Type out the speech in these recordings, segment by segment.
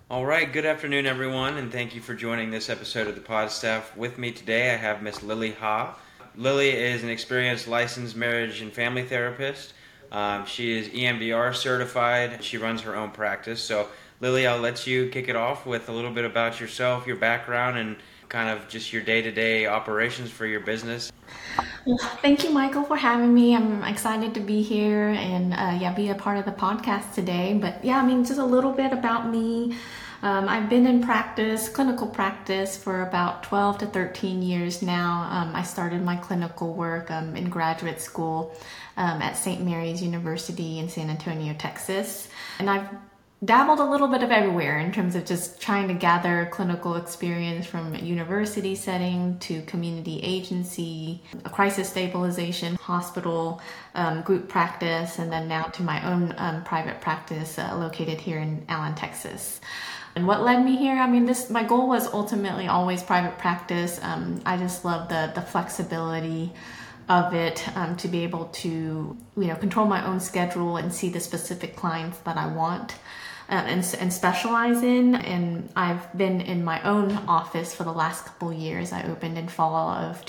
All right, good afternoon, everyone, and thank you for joining this episode of the Pod Staff. With me today, I have Miss Lily Ha. Lily is an experienced licensed marriage and family therapist. She is EMDR certified. She runs her own practice. So, Lily, I'll let you kick it off with a little bit about yourself, your background, and kind of just your day to day operations for your business. Well, thank you, Michael, for having me. I'm excited to be here and be a part of the podcast today. But yeah, I mean, just a little bit about me. I've been in practice, clinical practice, for about 12 to 13 years now. I started my clinical work in graduate school at St. Mary's University in San Antonio, Texas. And I've dabbled a little bit of everywhere in terms of just trying to gather clinical experience from university setting to community agency, a crisis stabilization, hospital, group practice, and then now to my own private practice located here in Allen, Texas. And what led me here? I mean, this my goal was ultimately always private practice. I just love the flexibility of it, to be able to control my own schedule and see the specific clients that I want and specialize in. And I've been in my own office for the last couple of years. I opened in fall of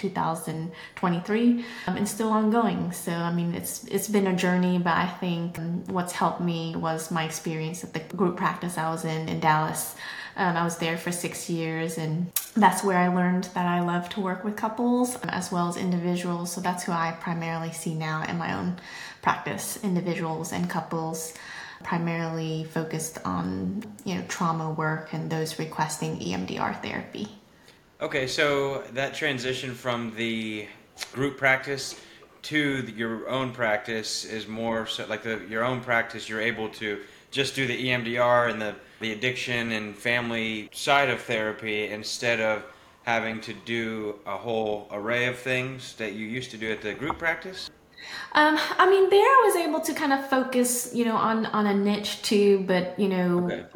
2023, and still ongoing. So I mean, it's been a journey, but I think what's helped me was my experience at the group practice I was in Dallas. I was there for 6 years, and that's where I learned that I love to work with couples as well as individuals. So that's who I primarily see now in my own practice, individuals and couples, primarily focused on trauma work and those requesting EMDR therapy. Okay, so that transition from the group practice to your own practice is more so like your own practice, you're able to just do the EMDR and the addiction and family side of therapy instead of having to do a whole array of things that you used to do at the group practice? I mean, there I was able to kind of focus, on a niche too, but Okay.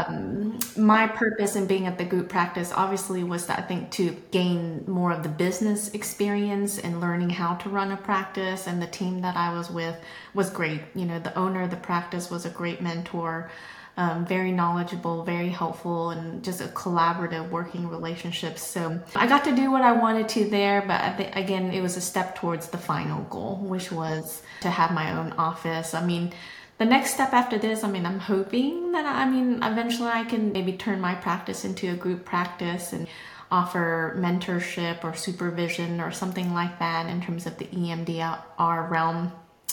my purpose in being at the group practice obviously was that I think to gain more of the business experience and learning how to run a practice. And the team that I was with was great. The owner of the practice was a great mentor, very knowledgeable, very helpful, and just a collaborative working relationship. So I got to do what I wanted to there, but again, it was a step towards the final goal, which was to have my own office. I mean, the next step after this, I mean, I'm hoping that, eventually I can maybe turn my practice into a group practice and offer mentorship or supervision or something like that in terms of the EMDR realm.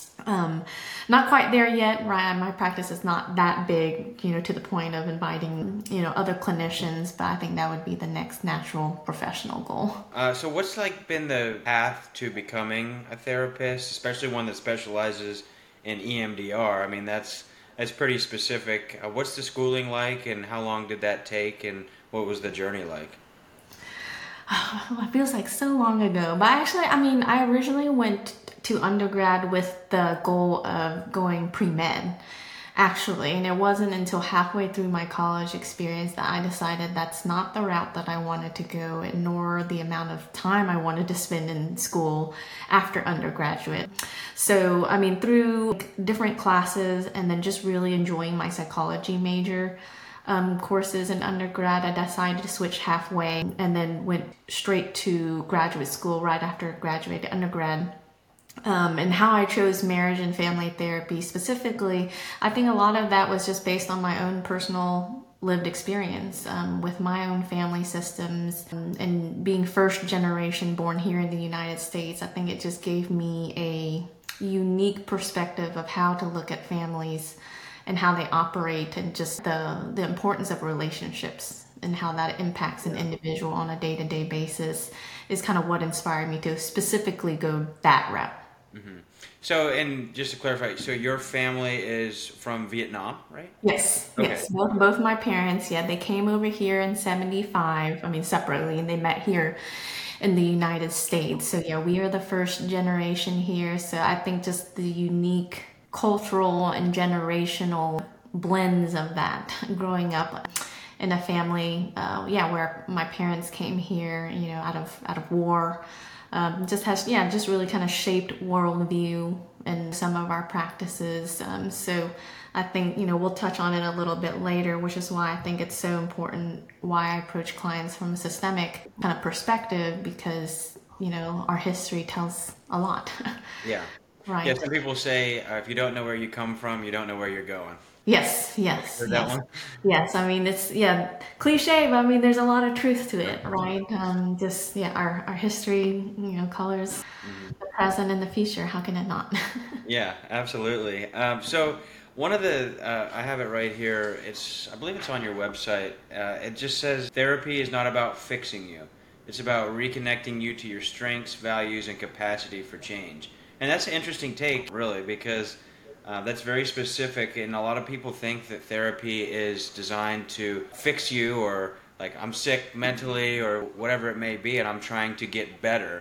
Not quite there yet, right? My practice is not that big, to the point of inviting, other clinicians, but I think that would be the next natural professional goal. So what's like been the path to becoming a therapist, especially one that specializes in EMDR? I mean, that's pretty specific. What's the schooling like, and how long did that take, and what was the journey like? It feels like so long ago, but actually, I mean, I originally went to undergrad with the goal of going pre-med, actually, and it wasn't until halfway through my college experience that I decided that's not the route that I wanted to go, and nor the amount of time I wanted to spend in school after undergraduate. So, I mean, through different classes and then just really enjoying my psychology major, courses in undergrad, I decided to switch halfway and then went straight to graduate school right after I graduated undergrad. And how I chose marriage and family therapy specifically, I think a lot of that was just based on my own personal lived experience with my own family systems, and being first generation born here in the United States. I think it just gave me a unique perspective of how to look at families and how they operate, and just the importance of relationships and how that impacts an individual on a day-to-day basis is kind of what inspired me to specifically go that route. So, and just to clarify, so your family is from Vietnam, right? Yes, Okay. yes. Both my parents, yeah, they came over here in 75, I mean, separately, and they met here in the United States. So, yeah, we are the first generation here. So, I think just the unique cultural and generational blends of that growing up in a family, where my parents came here, out of war, just has, just really kind of shaped worldview in some of our practices. So I think, we'll touch on it a little bit later, which is why I think it's so important why I approach clients from a systemic kind of perspective, because, our history tells a lot. Yeah. Right. Yeah, some people say if you don't know where you come from, you don't know where you're going. Yes, yes, Heard that yes. one? Yes, I mean, it's, yeah, cliche, but I mean, there's a lot of truth to it, right? Just, yeah, our history, colors the present and the future. How can it not? Yeah, absolutely. So one of the I have it right here. I believe it's on your website. It just says therapy is not about fixing you. It's about reconnecting you to your strengths, values, and capacity for change. And that's an interesting take, really, because that's very specific. And a lot of people think that therapy is designed to fix you, or like I'm sick mentally, or whatever it may be, and I'm trying to get better.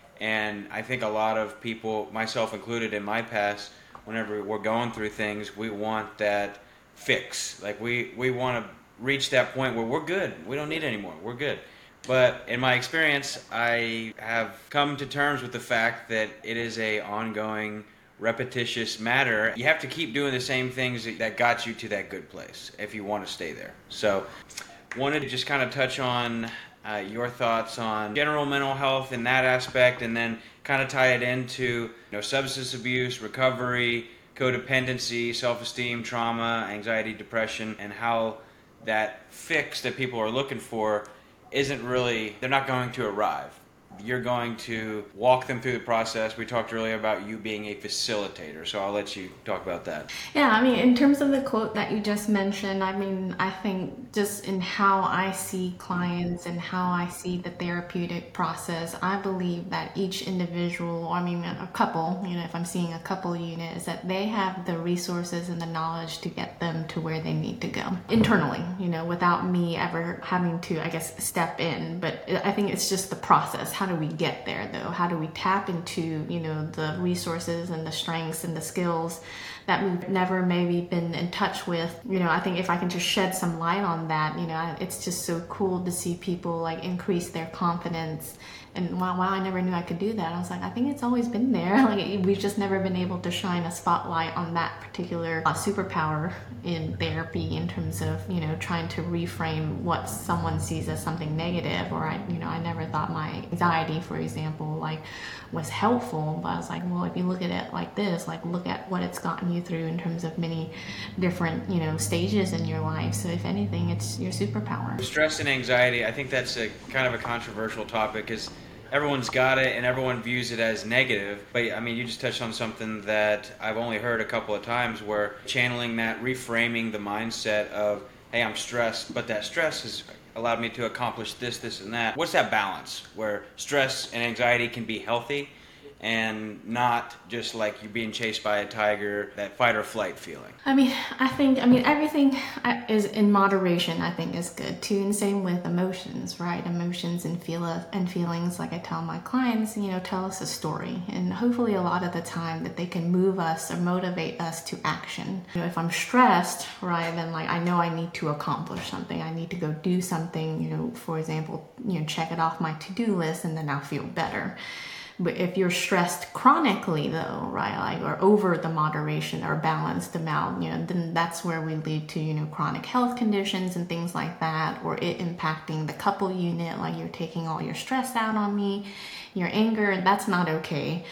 And I think a lot of people, myself included in my past, whenever we're going through things, we want that fix. Like we want to reach that point where we're good. We don't need any more. We're good. But in my experience, I have come to terms with the fact that it is a ongoing, repetitious matter. You have to keep doing the same things that got you to that good place if you want to stay there. So wanted to just kind of touch on your thoughts on general mental health in that aspect, and then kind of tie it into substance abuse, recovery, codependency, self-esteem, trauma, anxiety, depression, and how that fix that people are looking for isn't really, they're not going to arrive. You're going to walk them through the process. We talked earlier about you being a facilitator, so I'll let you talk about that. Yeah, I mean, in terms of the quote that you just mentioned, I mean, I think just in how I see clients and how I see the therapeutic process, I believe that each individual, or I mean, a couple, if I'm seeing a couple unit, is that they have the resources and the knowledge to get them to where they need to go internally, without me ever having to, I guess, step in. But I think it's just the process. How do we get there, though? How do we tap into, the resources and the strengths and the skills that we've never maybe been in touch with? I think if I can just shed some light on that, it's just so cool to see people like increase their confidence. And wow, I never knew I could do that. I was like, I think it's always been there. Like, we've just never been able to shine a spotlight on that particular superpower in therapy, in terms of, trying to reframe what someone sees as something negative. Or I never thought my anxiety, for example, like was helpful. But I was like, well, if you look at it like this, like look at what it's gotten you through in terms of many different, stages in your life. So if anything, it's your superpower. Stress and anxiety, I think that's a kind of a controversial topic, because everyone's got it and everyone views it as negative. But I mean, you just touched on something that I've only heard a couple of times, where channeling that, reframing the mindset of, hey, I'm stressed, but that stress has allowed me to accomplish this, this, and that. What's that balance where stress and anxiety can be healthy and not just like you're being chased by a tiger, that fight or flight feeling? I think everything is in moderation, I think, is good too. And same with emotions, right? Emotions and feelings, like I tell my clients, tell us a story. And hopefully a lot of the time that they can move us or motivate us to action. If I'm stressed, right, then like I know I need to accomplish something. I need to go do something, for example, check it off my to-do list, and then I'll feel better. But if you're stressed chronically, though, right, like, or over the moderation or balanced amount, then that's where we lead to, chronic health conditions and things like that, or it impacting the couple unit, like you're taking all your stress out on me, your anger, and that's not okay.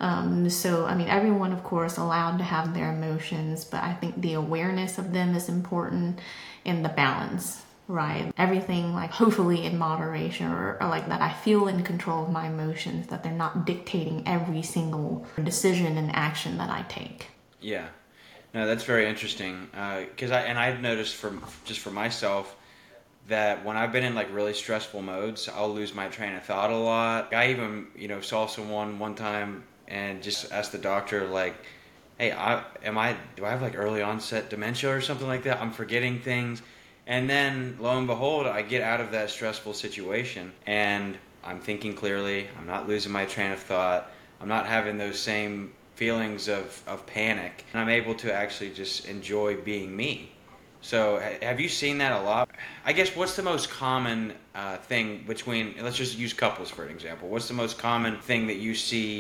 So, everyone, of course, allowed to have their emotions, but I think the awareness of them is important, and the balance. Right. Everything, like, hopefully in moderation, or like that I feel in control of my emotions, that they're not dictating every single decision and action that I take. Yeah. No, that's very interesting. Because I've noticed for myself that when I've been in like really stressful modes, I'll lose my train of thought a lot. I even, saw someone one time and just asked the doctor, like, hey, do I have like early onset dementia or something like that? I'm forgetting things. And then, lo and behold, I get out of that stressful situation and I'm thinking clearly. I'm not losing my train of thought. I'm not having those same feelings of panic. And I'm able to actually just enjoy being me. So have you seen that a lot? I guess what's the most common thing between, let's just use couples for an example. What's the most common thing that you see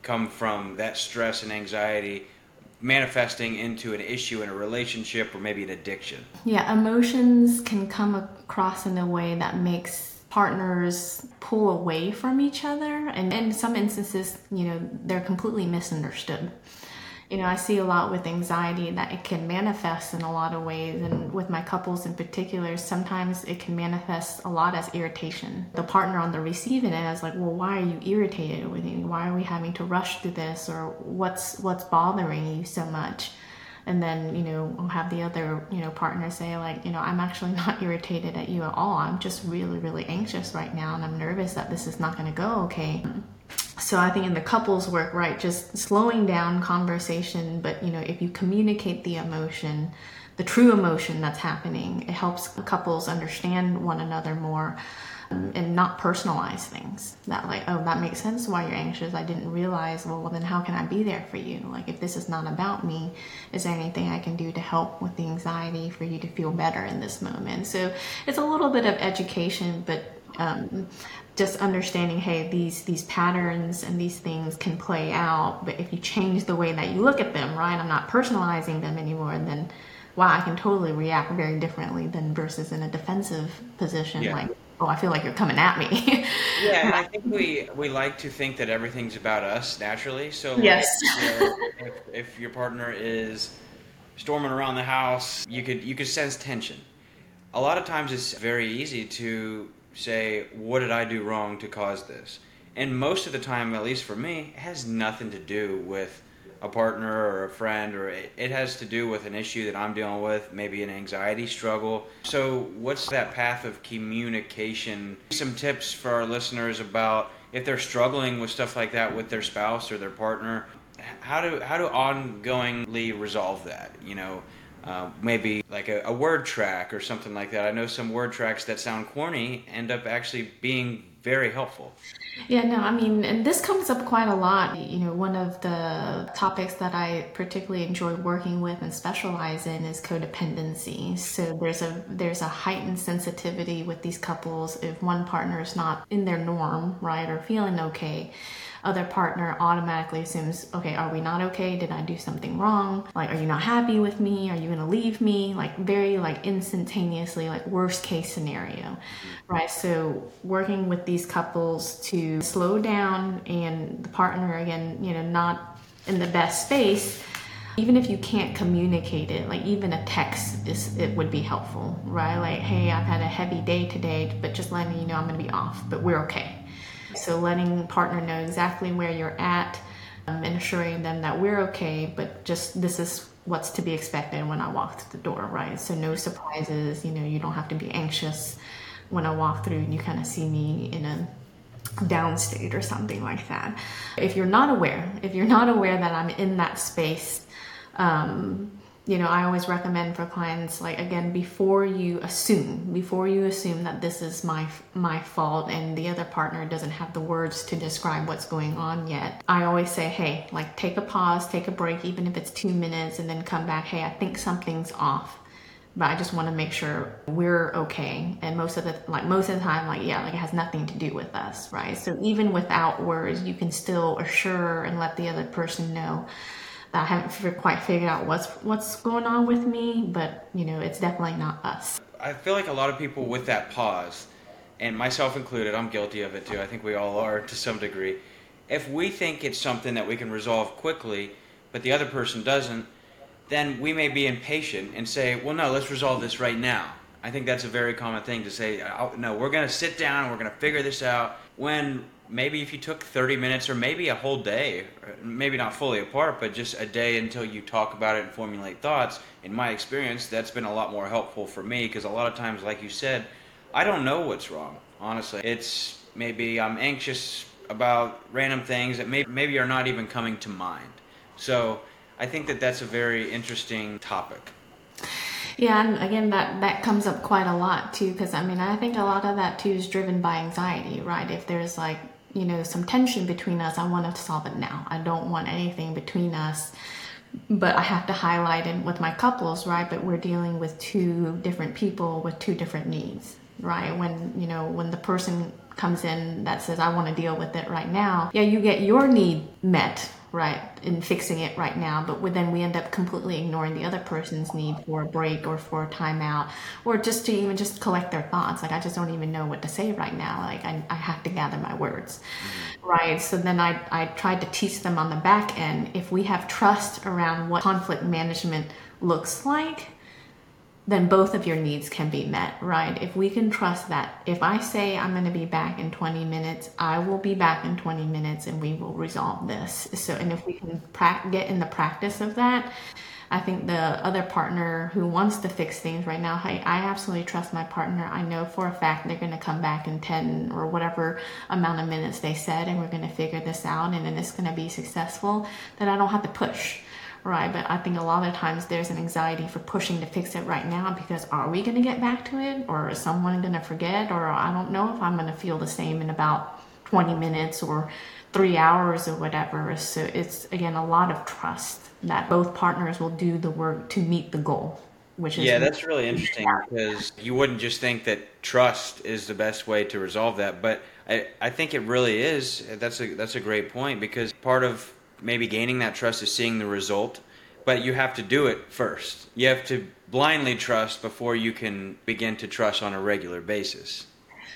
come from that stress and anxiety manifesting into an issue in a relationship or maybe an addiction. Yeah, emotions can come across in a way that makes partners pull away from each other. And in some instances, they're completely misunderstood. I see a lot with anxiety that it can manifest in a lot of ways. And with my couples in particular, sometimes it can manifest a lot as irritation. The partner on the receiving end is like, well, why are you irritated with me? Why are we having to rush through this? Or what's bothering you so much? And then, I'll have the other, partner say like, I'm actually not irritated at you at all. I'm just really, really anxious right now. And I'm nervous that this is not going to go okay. So I think in the couples work, right, just slowing down conversation, but if you communicate the emotion, the true emotion that's happening, it helps couples understand one another more, and not personalize things. That like, oh, that makes sense why you're anxious. I didn't realize, well, then how can I be there for you? Like, if this is not about me, is there anything I can do to help with the anxiety for you to feel better in this moment? So it's a little bit of education, but just understanding, hey, these patterns and these things can play out, but if you change the way that you look at them, right, I'm not personalizing them anymore, and then wow, I can totally react very differently than versus in a defensive position. Yeah. Like, oh, I feel like you're coming at me. Yeah, and I think we like to think that everything's about us naturally. So yes, if your partner is storming around the house, you could sense tension. A lot of times it's very easy to say, what did I do wrong to cause this? And most of the time, at least for me, it has nothing to do with a partner or a friend, or it has to do with an issue that I'm dealing with, maybe an anxiety struggle. So what's that path of communication? Some tips for our listeners about if they're struggling with stuff like that with their spouse or their partner, how to ongoingly resolve that, maybe like a word track or something like that. I know some word tracks that sound corny end up actually being very helpful. Yeah, no, I mean, and this comes up quite a lot. One of the topics that I particularly enjoy working with and specialize in is codependency. So there's a heightened sensitivity with these couples. If one partner is not in their norm, right, or feeling okay, other partner automatically assumes, okay, are we not okay? Did I do something wrong? Like, are you not happy with me? Are you gonna leave me? Like, very like instantaneously, like worst case scenario, right? So working with these couples to slow down, and the partner, again, not in the best space, even if you can't communicate it, like even a text it would be helpful, right? Like, hey, I've had a heavy day today, but just letting you know I'm gonna be off, but we're okay. So letting partner know exactly where you're at, and assuring them that we're okay, but just this is what's to be expected when I walk through the door, right? So no surprises, you don't have to be anxious when I walk through and you kind of see me in a downstate or something like that. If you're not aware that I'm in that space, I always recommend for clients, like, again, before you assume that this is my fault and the other partner doesn't have the words to describe what's going on yet, I always say, hey, like, take a pause, take a break, even if it's 2 minutes, and then come back. Hey, I think something's off, but I just want to make sure we're okay. And most of the time, like, yeah, like, it has nothing to do with us, right? So even without words, you can still assure and let the other person know that I haven't quite figured out what's going on with me, but it's definitely not us. I feel like a lot of people with that pause, and myself included, I'm guilty of it too. I think we all are to some degree. If we think it's something that we can resolve quickly, but the other person doesn't, then we may be impatient and say, well, no, let's resolve this right now. I think that's a very common thing to say, no, we're going to sit down and we're going to figure this out, when maybe if you took 30 minutes or maybe a whole day, maybe not fully apart, but just a day until you talk about it and formulate thoughts, in my experience, that's been a lot more helpful for me, because a lot of times, like you said, I don't know what's wrong, honestly. It's maybe I'm anxious about random things that maybe are not even coming to mind. So I think that's a very interesting topic. Yeah, and again, that comes up quite a lot too, because I think a lot of that too is driven by anxiety, right? If there's like, some tension between us, I want to solve it now. I don't want anything between us, but I have to highlight it with my couples, right? But we're dealing with two different people with two different needs. right? When the person comes in that says, I want to deal with it right now, yeah, you get your need met, right, in fixing it right now, but then we end up completely ignoring the other person's need for a break or for a timeout, or just to even just collect their thoughts. Like, I just don't even know what to say right now. Like, I have to gather my words, right? So then I tried to teach them on the back end, if we have trust around what conflict management looks like, then both of your needs can be met, right? If we can trust that if I say I'm going to be back in 20 minutes, I will be back in 20 minutes and we will resolve this. So, and if we can get in the practice of that, I think the other partner who wants to fix things right now, hey, I absolutely trust my partner. I know for a fact they're going to come back in 10 or whatever amount of minutes they said, and we're going to figure this out and then it's going to be successful, then I don't have to push. Right, but I think a lot of times there's an anxiety for pushing to fix it right now because are we going to get back to it, or is someone going to forget, or I don't know if I'm going to feel the same in about 20 minutes or 3 hours or whatever. So it's, again, a lot of trust that both partners will do the work to meet the goal, which is... Yeah, that's really interesting because you wouldn't just think that trust is the best way to resolve that, but I think it really is. That's a great point, because part of maybe gaining that trust is seeing the result, but you have to do it first. You have to blindly trust before you can begin to trust on a regular basis.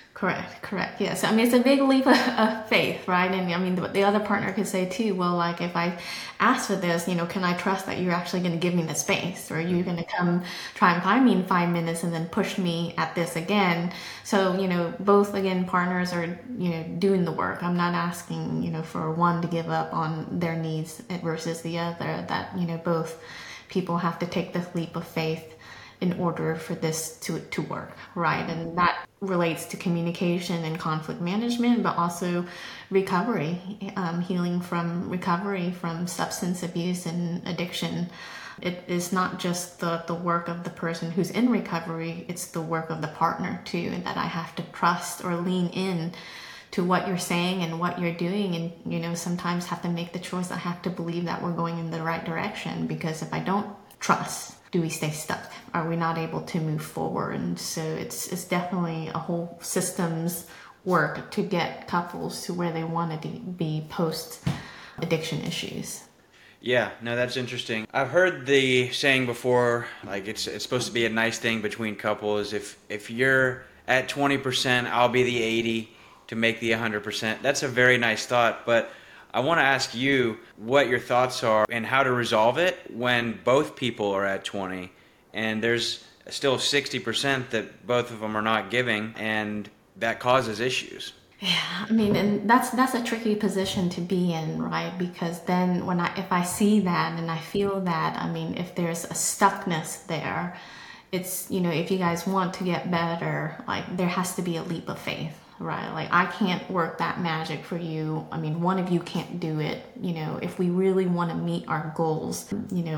Correct. Yes. I mean, it's a big leap of faith, right? And I mean, the other partner could say too, well, like, if I ask for this, can I trust that you're actually going to give me the space, or you're going to come try and find me in 5 minutes and then push me at this again? So, both, again, partners are, doing the work. I'm not asking, for one to give up on their needs versus the other, that, both people have to take this leap of faith in order for this to work, right? And that relates to communication and conflict management, but also recovery, healing from recovery from substance abuse and addiction. It is not just the work of the person who's in recovery, it's the work of the partner too, and that I have to trust or lean in to what you're saying and what you're doing, and sometimes have to make the choice. I have to believe that we're going in the right direction, because if I don't trust, do we stay stuck? Are we not able to move forward? And so it's definitely a whole systems work to get couples to where they want to be post addiction issues. Yeah, no, that's interesting. I've heard the saying before, like it's supposed to be a nice thing between couples. If you're at 20%, I'll be the 80 to make the 100%. That's a very nice thought, but I want to ask you what your thoughts are and how to resolve it when both people are at 20 and there's still 60% that both of them are not giving, and that causes issues. Yeah, I mean, and that's a tricky position to be in, right? Because then if I see that and I feel that, I mean, if there's a stuckness there, it's, if you guys want to get better, like, there has to be a leap of faith. Right, like, I can't work that magic for you. I mean, one of you can't do it. If we really want to meet our goals,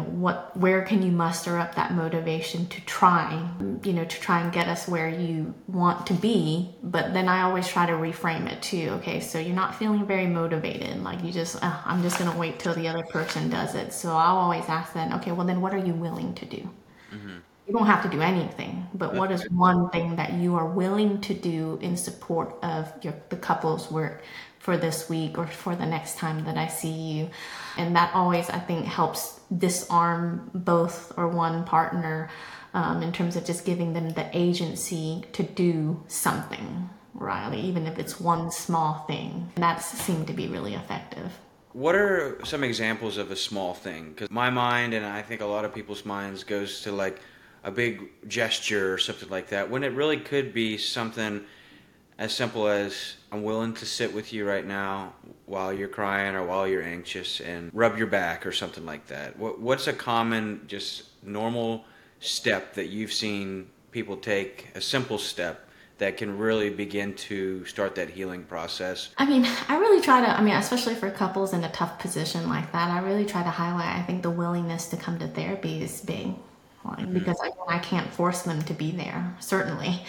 where can you muster up that motivation to try, to try and get us where you want to be? But then I always try to reframe it too. Okay, so you're not feeling very motivated. Like, you just, I'm just going to wait till the other person does it. So I'll always ask them, okay, well then what are you willing to do? Mm-hmm. You don't have to do anything, but what is one thing that you are willing to do in support of the couple's work for this week or for the next time that I see you? And that always, I think, helps disarm both or one partner in terms of just giving them the agency to do something, right? Like, even if it's one small thing. And that seemed to be really effective. What are some examples of a small thing? Because my mind, and I think a lot of people's minds, goes to like a big gesture or something like that, when it really could be something as simple as, I'm willing to sit with you right now while you're crying or while you're anxious and rub your back or something like that. What's a common, just normal step that you've seen people take, a simple step that can really begin to start that healing process? I mean, I really try to, especially for couples in a tough position like that, I really try to highlight, I think the willingness to come to therapy is big. Because I can't force them to be there, certainly.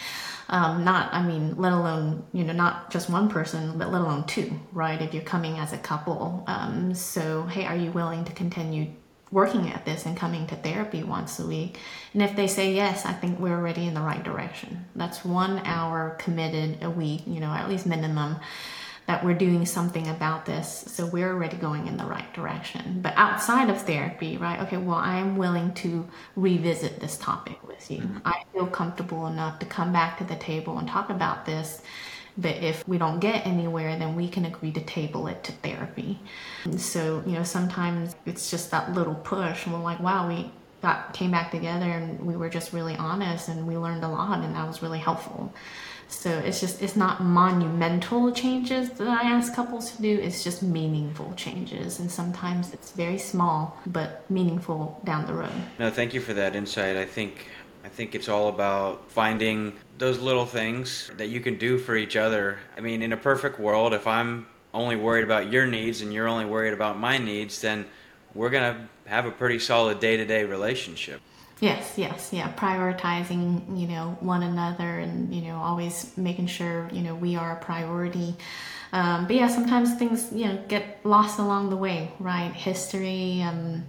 Let alone, not just one person, but let alone two, right? If you're coming as a couple. So, hey, are you willing to continue working at this and coming to therapy once a week. And if they say yes, I think we're already in the right direction. That's 1 hour committed a week, at least minimum, that we're doing something about this. So we're already going in the right direction. But outside of therapy, right? Okay, well, I'm willing to revisit this topic with you. I feel comfortable enough to come back to the table and talk about this. But if we don't get anywhere, then we can agree to table it to therapy. And so, sometimes it's just that little push. And we're like, wow, we came back together and we were just really honest and we learned a lot, and that was really helpful. So it's not monumental changes that I ask couples to do. It's just meaningful changes. And sometimes it's very small, but meaningful down the road. No, thank you for that insight. I think it's all about finding those little things that you can do for each other. I mean, in a perfect world, if I'm only worried about your needs and you're only worried about my needs, then we're going to have a pretty solid day-to-day relationship. Yes, yeah. Prioritizing, one another and, always making sure, we are a priority. But yeah, sometimes things, get lost along the way, right? History,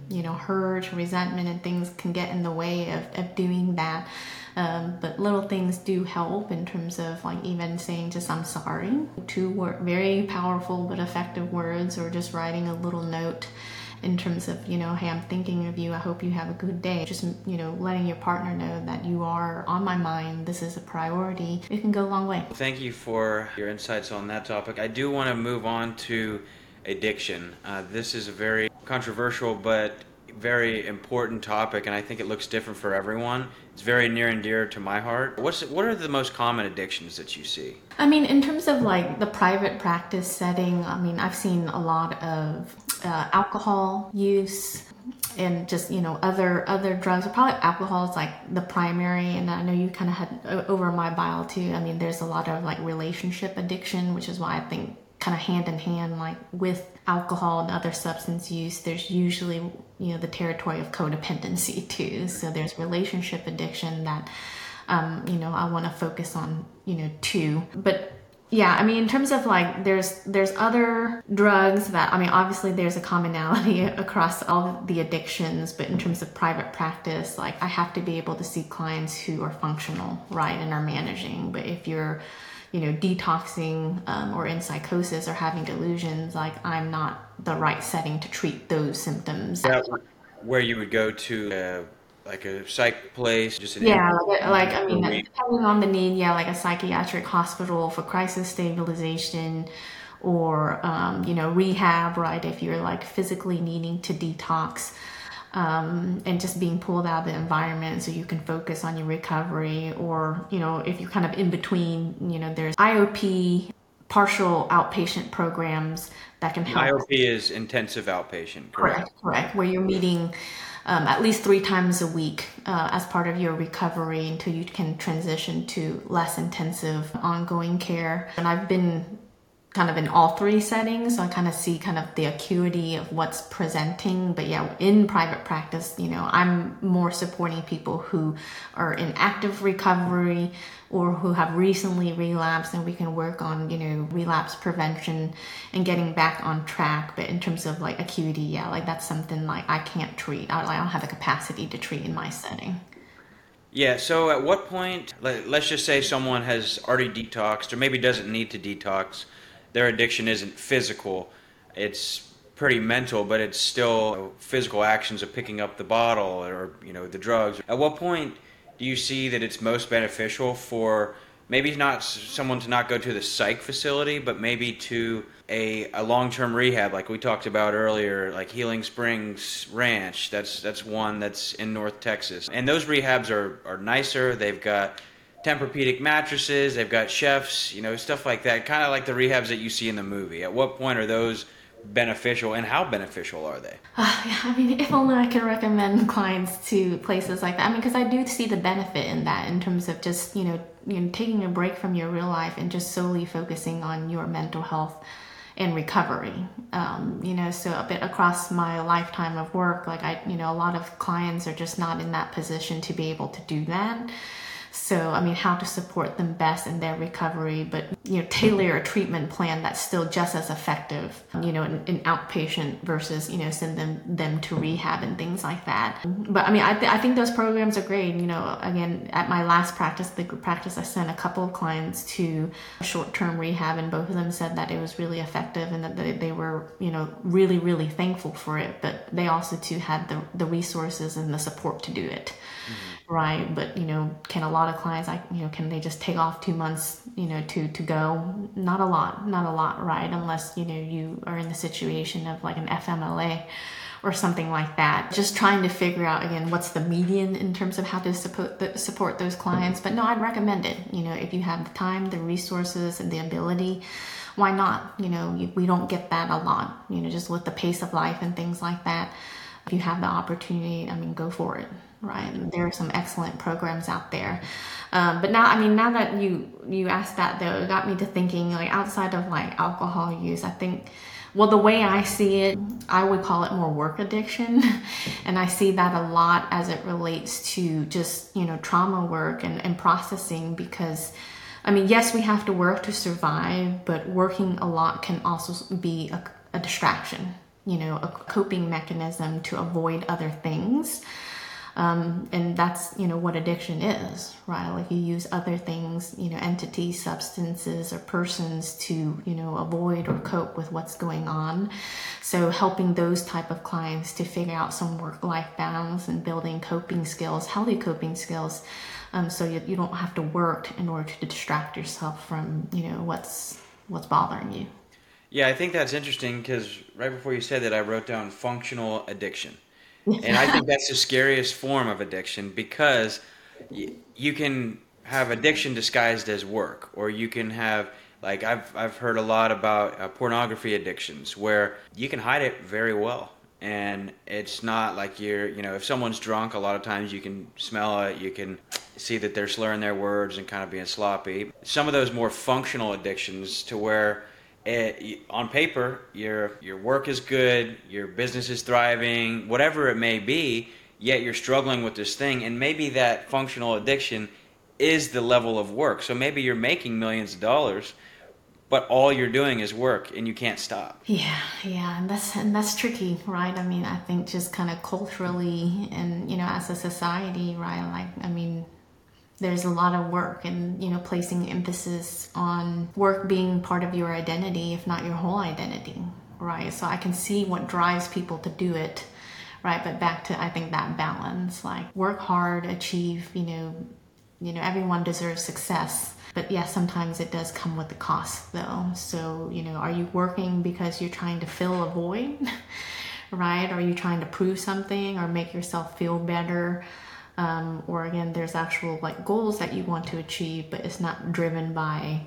hurt, resentment, and things can get in the way of doing that. But little things do help in terms of like even saying just I'm sorry. 2 very powerful but effective words, or just writing a little note in terms of, hey, I'm thinking of you. I hope you have a good day. Just, letting your partner know that you are on my mind. This is a priority. It can go a long way. Thank you for your insights on that topic. I do want to move on to addiction. This is a very controversial but very important topic, and I think it looks different for everyone. It's very near and dear to my heart. What are the most common addictions that you see? I mean, in terms of like the private practice setting, I've seen a lot of alcohol use and just, other drugs. Probably alcohol is like the primary, and I know you kind of had over my bio too. There's a lot of like relationship addiction, which is why I think kind of hand in hand, like with alcohol and other substance use, there's usually, the territory of codependency too. So there's relationship addiction that, I want to focus on, too. But yeah, in terms of like, there's other drugs that, obviously there's a commonality across all the addictions, but in terms of private practice, like I have to be able to see clients who are functional, right, and are managing. But if you're, detoxing or in psychosis or having delusions, like I'm not the right setting to treat those symptoms. That where you would go to like a psych place, just an depending on the need, like a psychiatric hospital for crisis stabilization, or rehab, right? If you're like physically needing to detox. And just being pulled out of the environment so you can focus on your recovery, or, if you're kind of in between, there's IOP, partial outpatient programs that can help. IOP is intensive outpatient, correct? Correct. Where you're meeting at least 3 times a week as part of your recovery until you can transition to less intensive ongoing care. And I've been kind of in all 3 settings, so I kind of see kind of the acuity of what's presenting. But yeah, in private practice, I'm more supporting people who are in active recovery or who have recently relapsed, and we can work on, relapse prevention and getting back on track. But in terms of like acuity, yeah, like that's something like I can't treat. I don't have the capacity to treat in my setting. Yeah, so at what point, let's just say someone has already detoxed or maybe doesn't need to detox. Their addiction isn't physical, it's pretty mental, but it's still physical actions of picking up the bottle or, the drugs. At what point do you see that it's most beneficial for maybe not someone to not go to the psych facility, but maybe to a long-term rehab like we talked about earlier, like Healing Springs Ranch? That's one that's in North Texas. And those rehabs are nicer. They've got Tempur-Pedic mattresses, they've got chefs, stuff like that, kind of like the rehabs that you see in the movie. At what point are those beneficial, and how beneficial are they? If only I could recommend clients to places like that. Because I do see the benefit in that, in terms of just, taking a break from your real life and just solely focusing on your mental health and recovery. So a bit across my lifetime of work, like a lot of clients are just not in that position to be able to do that. So, I mean, how to support them best in their recovery, but, tailor a treatment plan that's still just as effective, in outpatient versus, send them to rehab and things like that. But I mean, I think those programs are great. Again, at my last practice, the group practice, I sent a couple of clients to short-term rehab, and both of them said that it was really effective and that they were, really, really thankful for it. But they also too had the resources and the support to do it. Right. But, can a lot of clients, can they just take off 2 months, to go? Not a lot, right? Unless, you are in the situation of like an FMLA or something like that. Just trying to figure out, again, what's the median in terms of how to support those clients. But no, I'd recommend it. If you have the time, the resources, and the ability, why not? We don't get that a lot, just with the pace of life and things like that. If you have the opportunity, I mean, go for it, right? And there are some excellent programs out there. But now that you asked that, though, it got me to thinking, like, outside of like alcohol use, I think, well, the way I see it, I would call it more work addiction. And I see that a lot as it relates to just, trauma work and processing, because I mean, yes, we have to work to survive, but working a lot can also be a distraction, a coping mechanism to avoid other things. And that's, what addiction is, right? Like you use other things, entities, substances, or persons to, avoid or cope with what's going on. So helping those type of clients to figure out some work-life balance and building coping skills, healthy coping skills, so you don't have to work in order to distract yourself from, what's bothering you. Yeah, I think that's interesting because right before you said that, I wrote down functional addiction. And I think that's the scariest form of addiction, because you can have addiction disguised as work, or you can have, like, I've heard a lot about pornography addictions where you can hide it very well. And it's not like if someone's drunk, a lot of times you can smell it, you can see that they're slurring their words and kind of being sloppy. Some of those more functional addictions to where on paper, your work is good, your business is thriving, whatever it may be, yet you're struggling with this thing, and maybe that functional addiction is the level of work. So maybe you're making millions of dollars, but all you're doing is work, and you can't stop. Yeah, and that's tricky, right? I mean, I think just kind of culturally and as a society, right? Like, I mean, there's a lot of work and, placing emphasis on work being part of your identity, if not your whole identity, right? So I can see what drives people to do it, right? But back to, I think, that balance, like work hard, achieve, everyone deserves success. But yeah, sometimes it does come with the cost though. So, are you working because you're trying to fill a void, right? Are you trying to prove something or make yourself feel better? Or again, there's actual like goals that you want to achieve, but it's not driven by,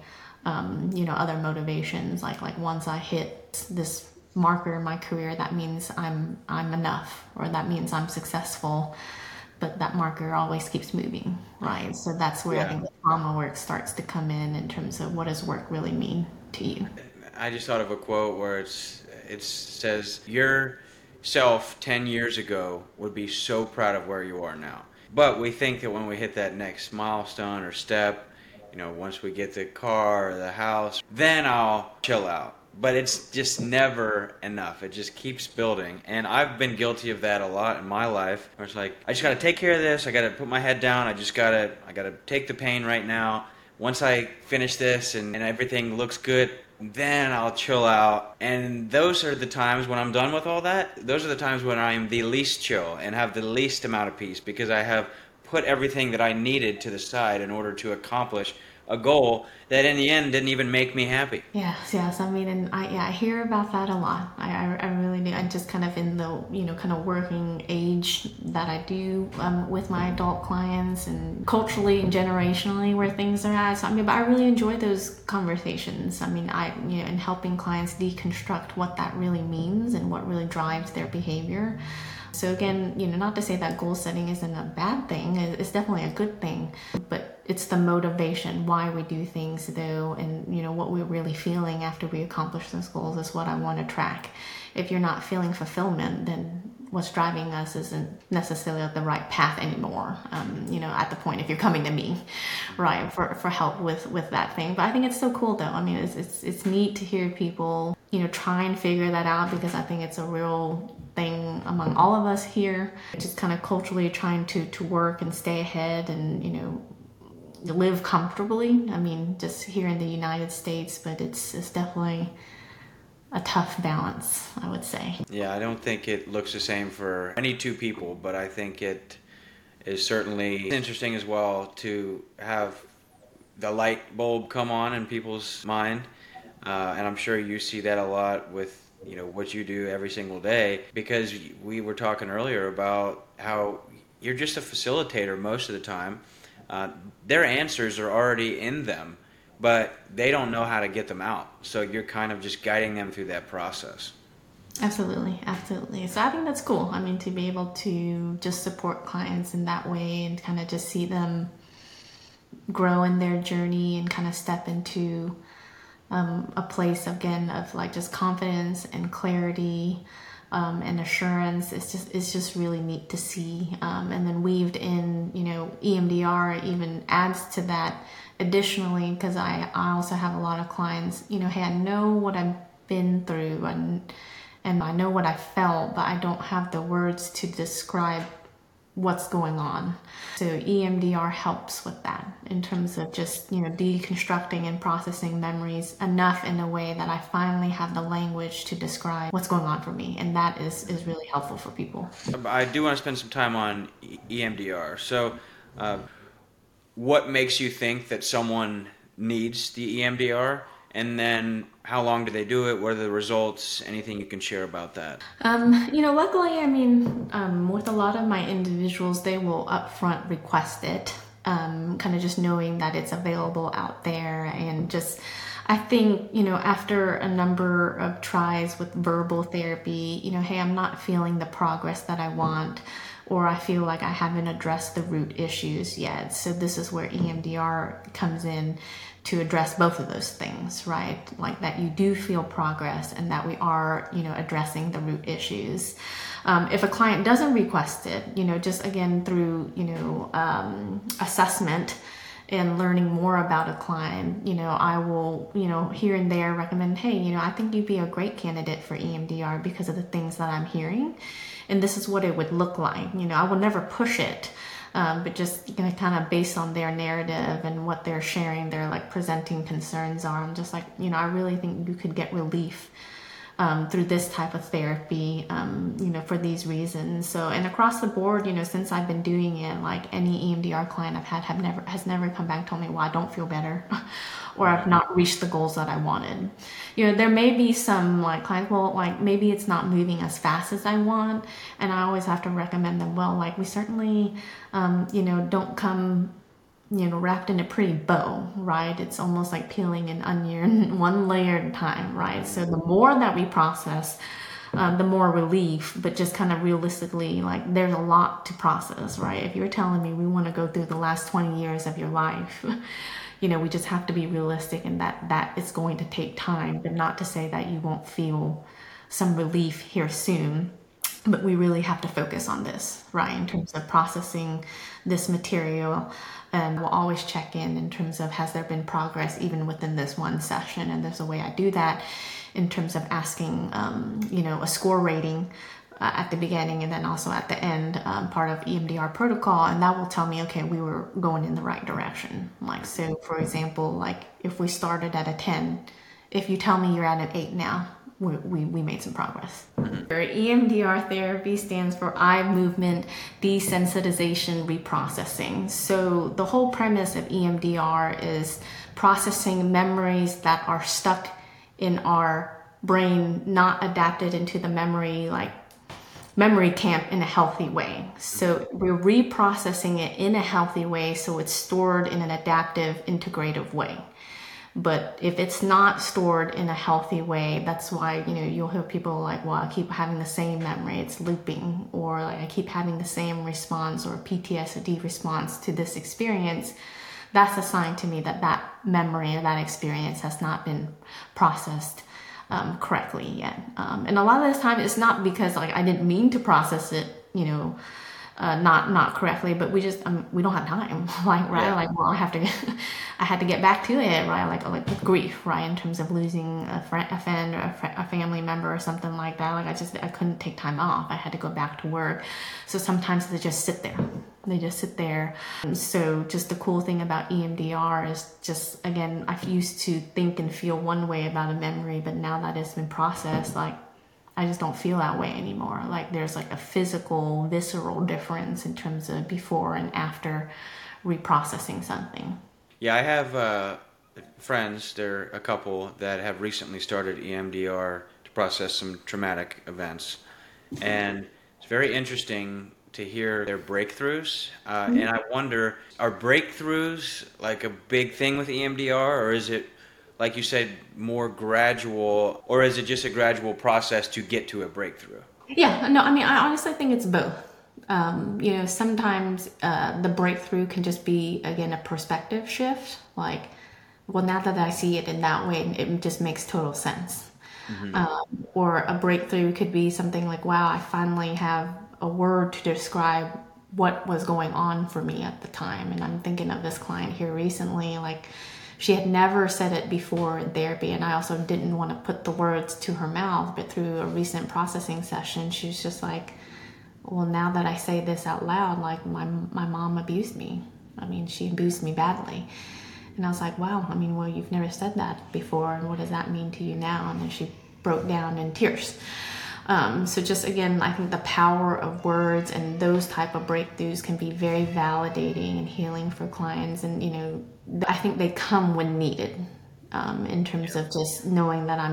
other motivations. Like once I hit this marker in my career, that means I'm enough, or that means I'm successful. But that marker always keeps moving, right? So that's where I think the trauma work starts to come in terms of what does work really mean to you. I just thought of a quote where it says, your self 10 years ago would be so proud of where you are now. But we think that when we hit that next milestone or step, once we get the car or the house, then I'll chill out. But it's just never enough. It just keeps building. And I've been guilty of that a lot in my life, where it's like, I just got to take care of this. I got to put my head down. I got to take the pain right now. Once I finish this and everything looks good, then I'll chill out. And those are the times when I'm done with all that. Those are the times when I am the least chill and have the least amount of peace, because I have put everything that I needed to the side in order to accomplish a goal that in the end didn't even make me happy. Yes. I mean, and I hear about that a lot. I really do. I'm just kind of in the, kind of working age that I do with my adult clients, and culturally and generationally where things are at. So, I mean, but I really enjoy those conversations. I mean, and helping clients deconstruct what that really means and what really drives their behavior. So again, not to say that goal setting isn't a bad thing. It's definitely a good thing, but it's the motivation, why we do things though, and what we're really feeling after we accomplish those goals is what I want to track. If you're not feeling fulfillment, then what's driving us isn't necessarily the right path anymore. At the point if you're coming to me, right, for help with that thing. But I think it's so cool though. I mean, it's neat to hear people, try and figure that out, because I think it's a real thing among all of us here, just kind of culturally trying to work and stay ahead and, live comfortably. I mean, just here in the United States, but it's definitely a tough balance, I would say. Yeah, I don't think it looks the same for any two people, but I think it is certainly interesting as well to have the light bulb come on in people's mind. And I'm sure you see that a lot with what you do every single day, because we were talking earlier about how you're just a facilitator most of the time. Their answers are already in them, but they don't know how to get them out. So you're kind of just guiding them through that process. Absolutely. So I think that's cool. I mean, to be able to just support clients in that way and kind of just see them grow in their journey and kind of step into a place again of like just confidence and clarity and assurance. It's just really neat to see. And then weaved in, EMDR even adds to that additionally, because I also have a lot of clients, hey, I know what I've been through and I know what I felt, but I don't have the words to describe what's going on. So EMDR helps with that in terms of just, deconstructing and processing memories enough in a way that I finally have the language to describe what's going on for me. And that is really helpful for people. I do want to spend some time on EMDR. So what makes you think that someone needs the EMDR? And then how long do they do it? What are the results? Anything you can share about that? Luckily, I mean, with a lot of my individuals, they will upfront request it, kind of just knowing that it's available out there. And just, I think, after a number of tries with verbal therapy, hey, I'm not feeling the progress that I want, or I feel like I haven't addressed the root issues yet. So this is where EMDR comes in to address both of those things, right? Like that you do feel progress and that we are, addressing the root issues. If a client doesn't request it, just again through, assessment and learning more about a client, I will, here and there recommend, hey, I think you'd be a great candidate for EMDR because of the things that I'm hearing. And this is what it would look like. I will never push it. But just kind of based on their narrative and what they're sharing, their like presenting concerns are. I'm just like, I really think you could get relief through this type of therapy, for these reasons. So, and across the board, since I've been doing it, like any EMDR client I've had has never come back and told me, well, I don't feel better or I've not reached the goals that I wanted. There may be some like clients, well, like maybe it's not moving as fast as I want. And I always have to recommend them, well, like we certainly, don't come, wrapped in a pretty bow, right? It's almost like peeling an onion one layer at a time, right? So the more that we process, the more relief, but just kind of realistically, like there's a lot to process, right? If you're telling me we want to go through the last 20 years of your life, we just have to be realistic in that it's going to take time, but not to say that you won't feel some relief here soon. But we really have to focus on this, right? In terms of processing this material. And we'll always check in terms of has there been progress even within this one session. And there's a way I do that in terms of asking, a score rating at the beginning and then also at the end, part of EMDR protocol. And that will tell me, okay, we were going in the right direction. Like, so for example, like if we started at a 10, if you tell me you're at an 8 now, we made some progress. EMDR therapy stands for eye movement desensitization reprocessing. So the whole premise of EMDR is processing memories that are stuck in our brain, not adapted into the memory camp in a healthy way. So we're reprocessing it in a healthy way so it's stored in an adaptive, integrative way. But if it's not stored in a healthy way, that's why, you'll hear people like, well, I keep having the same memory, it's looping, or like I keep having the same response or PTSD response to this experience. That's a sign to me that that memory or that experience has not been processed correctly yet. And a lot of the time it's not because like I didn't mean to process it, not correctly, but we don't have time, like, right? Yeah. Like, well, I had to get back to it, right? Like with grief, right? In terms of losing a friend or a family member or something like that. Like I couldn't take time off. I had to go back to work. So sometimes they just sit there. So just the cool thing about EMDR is just, again, I used to think and feel one way about a memory, but now that it's been processed, like, I just don't feel that way anymore. Like there's like a physical, visceral difference in terms of before and after reprocessing something. Yeah, I have friends, they're a couple that have recently started EMDR to process some traumatic events. And it's very interesting to hear their breakthroughs. And I wonder, are breakthroughs like a big thing with EMDR, or is it, like you said, more gradual, or is it just a gradual process to get to a breakthrough? Yeah, no, I mean, I honestly think it's both. Sometimes the breakthrough can just be, again, a perspective shift. Like, well, now that I see it in that way, it just makes total sense. Or a breakthrough could be something like, wow, I finally have a word to describe what was going on for me at the time. And I'm thinking of this client here recently, like, she had never said it before in therapy, and I also didn't want to put the words to her mouth, but through a recent processing session, she was just like, well, now that I say this out loud, like my mom abused me. I mean, she abused me badly. And I was like, wow, I mean, well, you've never said that before, and what does that mean to you now? And then she broke down in tears. So just, again, I think the power of words and those type of breakthroughs can be very validating and healing for clients. And, I think they come when needed, in terms of just knowing that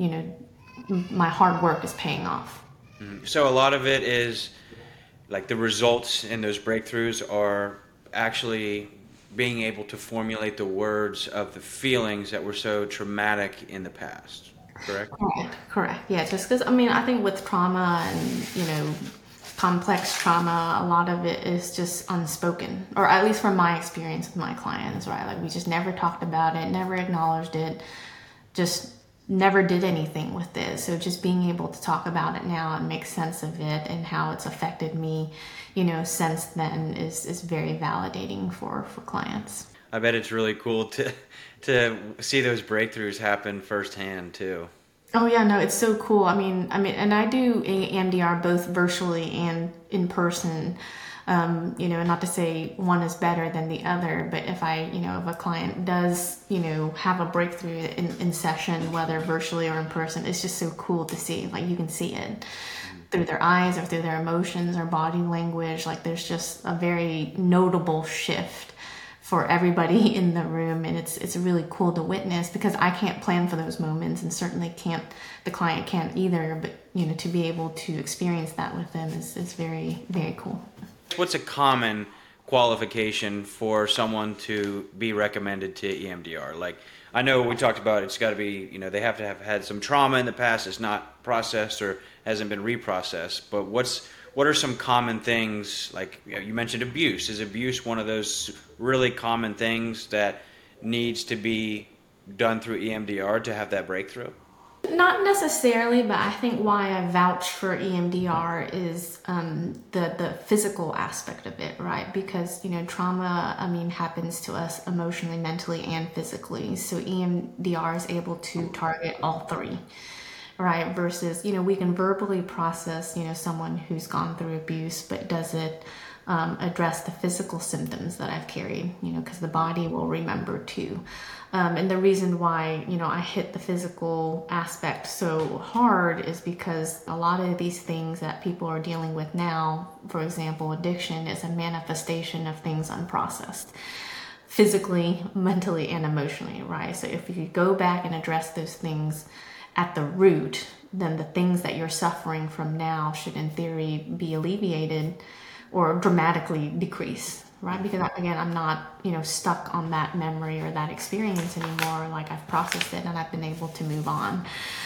my hard work is paying off. So a lot of it is like the results in those breakthroughs are actually being able to formulate the words of the feelings that were so traumatic in the past, correct? Correct. Yeah, just because, I think with trauma and, complex trauma, a lot of it is just unspoken, or at least from my experience with my clients, right? Like we just never talked about it, never acknowledged it, just never did anything with it. So just being able to talk about it now and make sense of it and how it's affected me, since then is very validating for clients. I bet it's really cool to see those breakthroughs happen firsthand too. Oh yeah, no, it's so cool. I mean, and I do EMDR both virtually and in person. Not to say one is better than the other, but if a client does, have a breakthrough in session, whether virtually or in person, it's just so cool to see. Like you can see it through their eyes or through their emotions or body language. Like there's just a very notable shift for everybody in the room, and it's really cool to witness, because I can't plan for those moments, and certainly the client can't either, but to be able to experience that with them is very, very cool. What's a common qualification for someone to be recommended to EMDR? Like, I know we talked about it's got to be, they have to have had some trauma in the past that's not processed or hasn't been reprocessed, but what are some common things? Like, you mentioned abuse. Is abuse one of those really common things that needs to be done through EMDR to have that breakthrough? Not necessarily, but I think why I vouch for EMDR is the physical aspect of it, right? Because, trauma, happens to us emotionally, mentally, and physically. So EMDR is able to target all three. Right, versus, we can verbally process, someone who's gone through abuse, but does it address the physical symptoms that I've carried, because the body will remember too. And the reason why, I hit the physical aspect so hard is because a lot of these things that people are dealing with now, for example, addiction, is a manifestation of things unprocessed. Physically, mentally, and emotionally, right? So if you go back and address those things at the root, then the things that you're suffering from now should in theory be alleviated or dramatically decrease, right? Because again, I'm not, stuck on that memory or that experience anymore. Like I've processed it and I've been able to move on.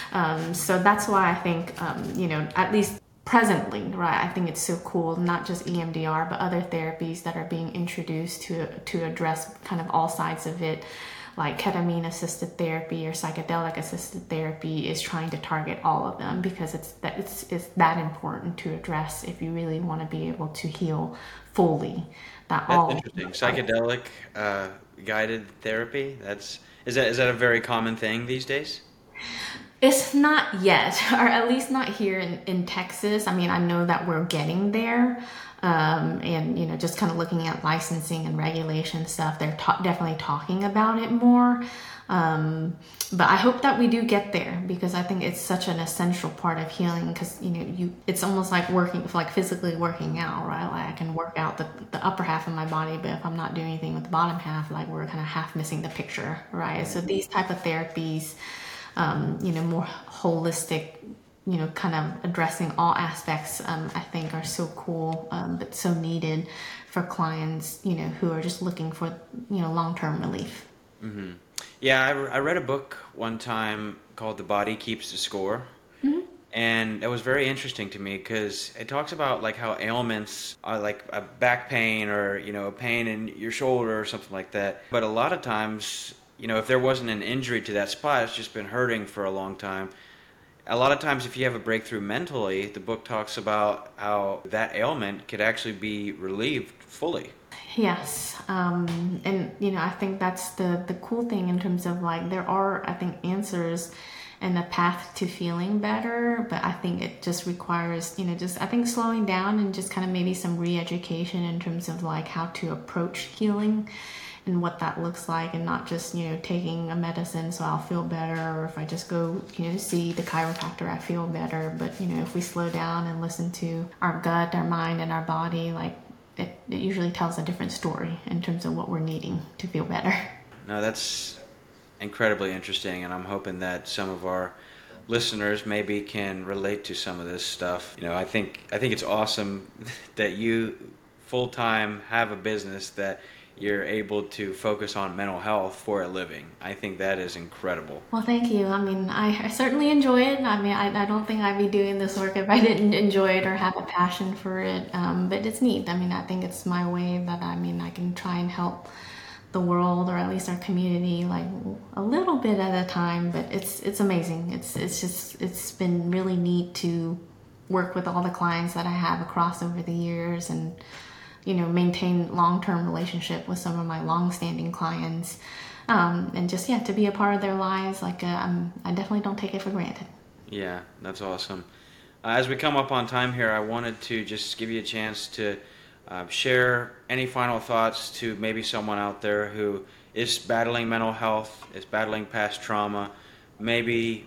So that's why I think, at least presently, right, I think it's so cool, not just EMDR, but other therapies that are being introduced to address kind of all sides of it. like ketamine assisted therapy or psychedelic assisted therapy is trying to target all of them, because it's that important to address if you really want to be able to heal fully. That That's all. interesting. Psychedelic guided therapy. Is that a very common thing these days? It's not yet, or at least not here in Texas. I mean, I know that we're getting there. And, just kind of looking at licensing and regulation stuff, they're definitely talking about it more. But I hope that we do get there, because I think it's such an essential part of healing, because, it's almost like physically working out, right? Like I can work out the upper half of my body, but if I'm not doing anything with the bottom half, like we're kind of half missing the picture, right? So these type of therapies, more holistic, kind of addressing all aspects, I think are so cool, but so needed for clients, who are just looking for, long-term relief. Yeah, I read a book one time called The Body Keeps the Score. And that was very interesting to me, because it talks about like how ailments are like a back pain or, a pain in your shoulder or something like that. But a lot of times, if there wasn't an injury to that spot, it's just been hurting for a long time. A lot of times if you have a breakthrough mentally, the book talks about how that ailment could actually be relieved fully. Yes. And, I think that's the cool thing in terms of like, there are, I think, answers and a path to feeling better, but I think it just requires, I think slowing down and just kind of maybe some re-education in terms of like how to approach healing and what that looks like, and not just, taking a medicine so I'll feel better, or if I just go, see the chiropractor, I feel better. But, if we slow down and listen to our gut, our mind, and our body, like it usually tells a different story in terms of what we're needing to feel better. No, that's incredibly interesting, and I'm hoping that some of our listeners maybe can relate to some of this stuff. I think it's awesome that you full time have a business that you're able to focus on mental health for a living. I think that is incredible. Well, thank you. I mean, I certainly enjoy it. I mean, I don't think I'd be doing this work if I didn't enjoy it or have a passion for it. But it's neat. I mean, I think it's my way that, I can try and help the world, or at least our community, like a little bit at a time. But it's amazing. It's been really neat to work with all the clients that I have across over the years, and maintain long-term relationship with some of my long-standing clients, and just to be a part of their lives. Like I definitely don't take it for granted. Yeah, that's awesome. As we come up on time here, I wanted to just give you a chance to share any final thoughts to maybe someone out there who is battling mental health, is battling past trauma. Maybe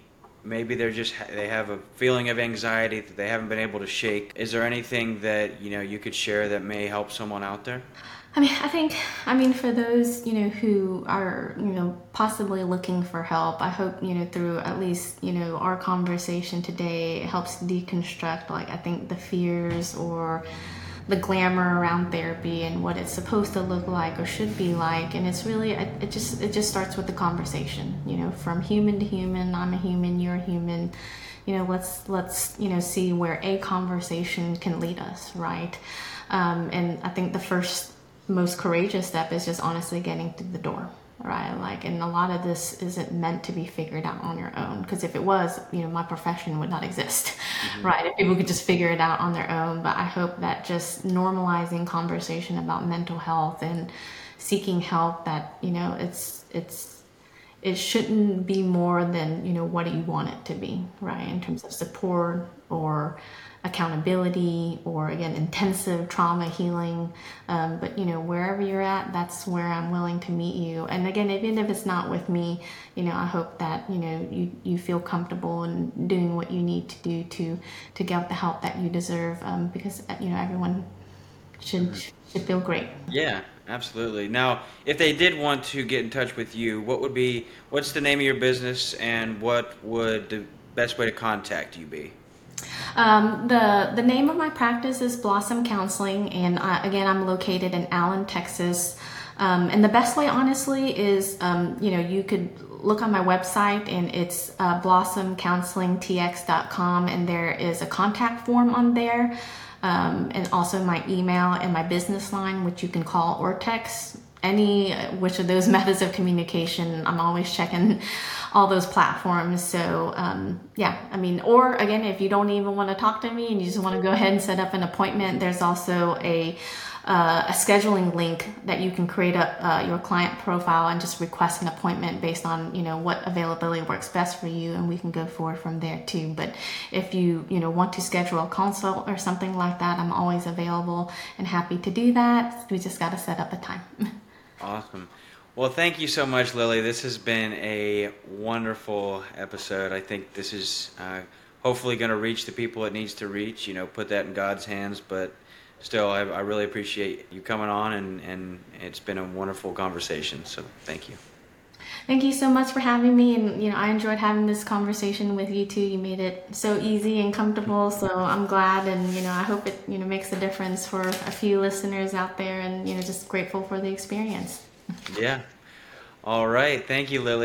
they have a feeling of anxiety that they haven't been able to shake. Is there anything that you could share that may help someone out there? I mean, for those, who are, possibly looking for help, I hope, through at least, our conversation today, it helps deconstruct, like, I think the fears or the glamour around therapy and what it's supposed to look like or should be like. And it's really, it just starts with the conversation, from human to human. I'm a human, you're a human. Let's see where a conversation can lead us, right? And I think the first most courageous step is just honestly getting through the door, right? Like, and a lot of this isn't meant to be figured out on your own, because if it was, my profession would not exist, right? If people could just figure it out on their own. But I hope that just normalizing conversation about mental health and seeking help, that, it shouldn't be more than, what do you want it to be, right? In terms of support or accountability, or again, intensive trauma healing. But wherever you're at, that's where I'm willing to meet you. And again, even if it's not with me, I hope that you feel comfortable in doing what you need to do to get the help that you deserve, because everyone should feel great. Yeah, absolutely. Now, if they did want to get in touch with you, what's the name of your business, and what would the best way to contact you be? The name of my practice is Blossom Counseling, and again, I'm located in Allen, Texas. And the best way, honestly, is you could look on my website, and it's blossomcounselingtx.com, and there is a contact form on there, and also my email and my business line, which you can call or text any which of those methods of communication. I'm always checking all those platforms. So yeah, I mean, or again, if you don't even want to talk to me and you just want to go ahead and set up an appointment, there's also a scheduling link that you can create your client profile and just request an appointment based on, you know, what availability works best for you, and we can go forward from there too. But if you want to schedule a consult or something like that, I'm always available and happy to do that. We just got to set up a time. Awesome. Well, thank you so much, Lily. This has been a wonderful episode. I think this is hopefully going to reach the people it needs to reach, you know, put that in God's hands, but still, I really appreciate you coming on, and it's been a wonderful conversation. So thank you. Thank you so much for having me. And, you know, I enjoyed having this conversation with you too. You made it so easy and comfortable. So I'm glad. And, you know, I hope it, you know, makes a difference for a few listeners out there, and, you know, just grateful for the experience. Yeah. All right. Thank you, Lily.